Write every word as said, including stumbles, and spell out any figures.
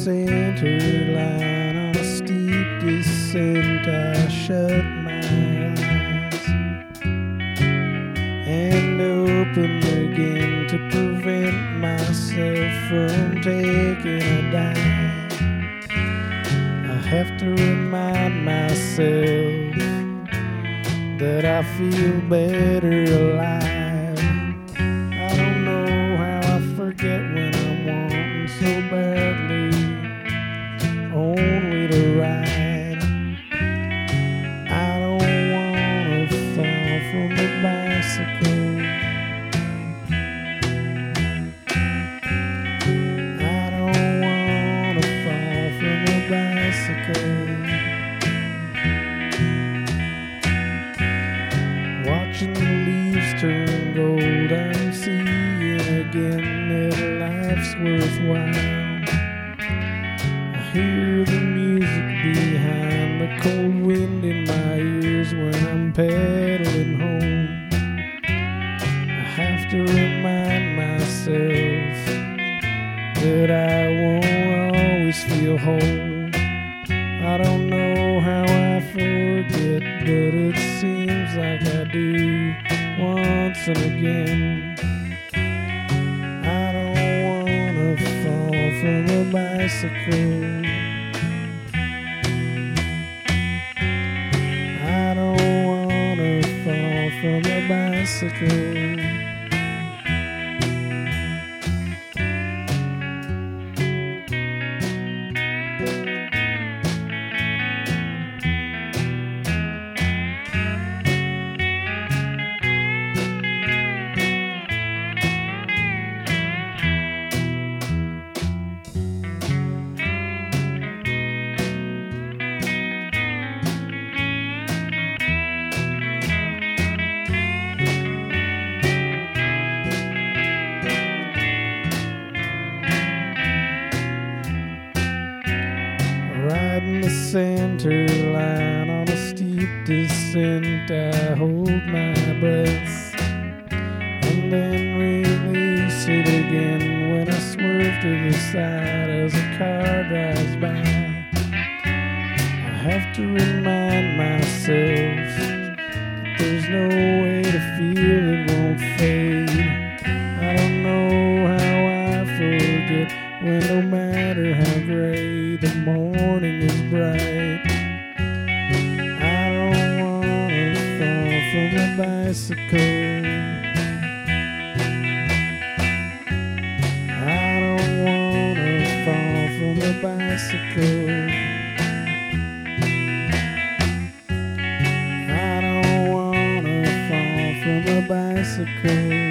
center line on a steep descent. I shut my eyes and open again to prevent myself from taking a dive. I have to remind myself that I feel better alive. I don't know how I forget when I'm wanting so badly only to ride. I don't want to fall from the bicycle. I don't want to fall from the bicycle. Watching the leaves turn gold, I'm seeing again that life's worthwhile. I hear the music behind the cold wind in my ears when I'm pedaling home. I have to remind myself that I won't always feel whole. I don't know how I forget, but it seems like I do once and again. I don't want to fall from a bicycle. I don't want to fall from a bicycle. Riding the center line on a steep descent, I hold my breath and then release it again when I swerve to the side as a car drives by. I have to remind myself that there's no way to feel it won't fade. I don't know how I forget when no matter how gray the morning is bright. I don't want to fall from a bicycle. I don't want to fall from a bicycle. I don't want to fall from a bicycle.